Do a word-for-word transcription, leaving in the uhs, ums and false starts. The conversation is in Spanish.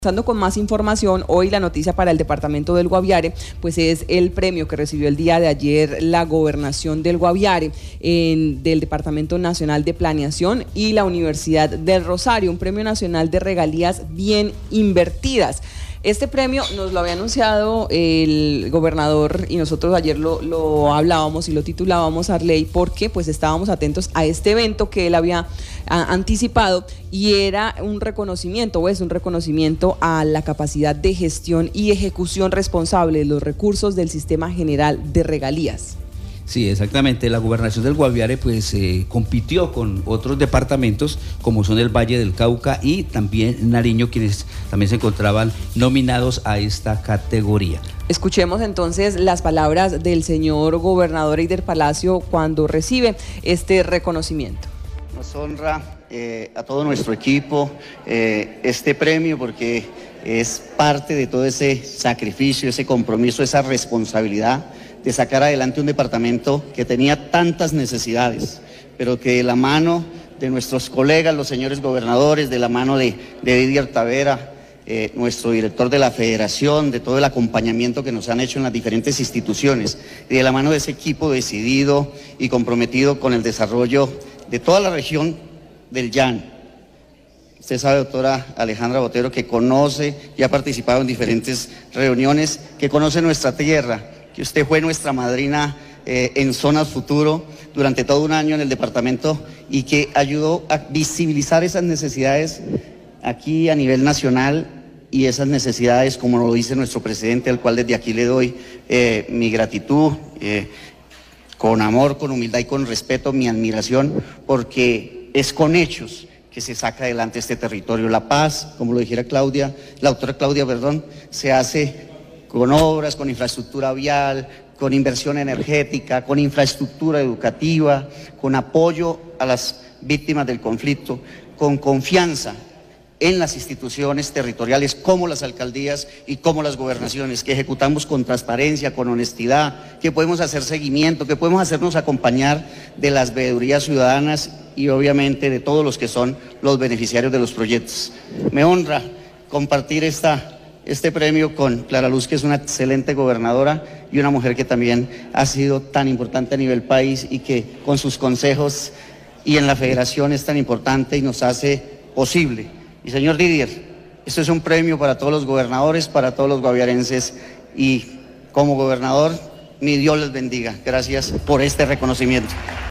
Pasando con más información, hoy la noticia para el departamento del Guaviare, pues es el premio que recibió el día de ayer la gobernación del Guaviare, en, del Departamento Nacional de Planeación y la Universidad del Rosario, un premio nacional de regalías bien invertidas. Este premio nos lo había anunciado el gobernador y nosotros ayer lo, lo hablábamos y lo titulábamos Arley porque pues estábamos atentos a este evento que él había a, anticipado y era un reconocimiento o es un reconocimiento a la capacidad de gestión y ejecución responsable de los recursos del Sistema General de Regalías. Sí, exactamente. La gobernación del Guaviare pues eh, compitió con otros departamentos como son el Valle del Cauca y también Nariño, quienes también se encontraban nominados a esta categoría. Escuchemos entonces las palabras del señor gobernador Eider Palacio cuando recibe este reconocimiento. Nos honra eh, a todo nuestro equipo eh, este premio porque es parte de todo ese sacrificio, ese compromiso, esa responsabilidad de sacar adelante un departamento que tenía tantas necesidades, pero que de la mano de nuestros colegas, los señores gobernadores, de la mano de, de Didier Tavera, eh, nuestro director de la federación, de todo el acompañamiento que nos han hecho en las diferentes instituciones, y de la mano de ese equipo decidido y comprometido con el desarrollo de toda la región del Llano. Usted sabe, doctora Alejandra Botero, que conoce y ha participado en diferentes reuniones, que conoce nuestra tierra, que usted fue nuestra madrina eh, en Zonas Futuro durante todo un año en el departamento y que ayudó a visibilizar esas necesidades aquí a nivel nacional y esas necesidades, como lo dice nuestro presidente, al cual desde aquí le doy eh, mi gratitud, eh, con amor, con humildad y con respeto, mi admiración, porque es con hechos que se saca adelante este territorio. La paz, como lo dijera Claudia, la doctora Claudia, perdón, se hace con obras, con infraestructura vial, con inversión energética, con infraestructura educativa, con apoyo a las víctimas del conflicto, con confianza en las instituciones territoriales como las alcaldías y como las gobernaciones, que ejecutamos con transparencia, con honestidad, que podemos hacer seguimiento, que podemos hacernos acompañar de las veedurías ciudadanas y obviamente de todos los que son los beneficiarios de los proyectos. Me honra compartir esta este premio con Clara Luz, que es una excelente gobernadora y una mujer que también ha sido tan importante a nivel país y que con sus consejos y en la federación es tan importante y nos hace posible. Y señor Didier, esto es un premio para todos los gobernadores, para todos los guaviarenses y como gobernador, mi Dios les bendiga. Gracias por este reconocimiento.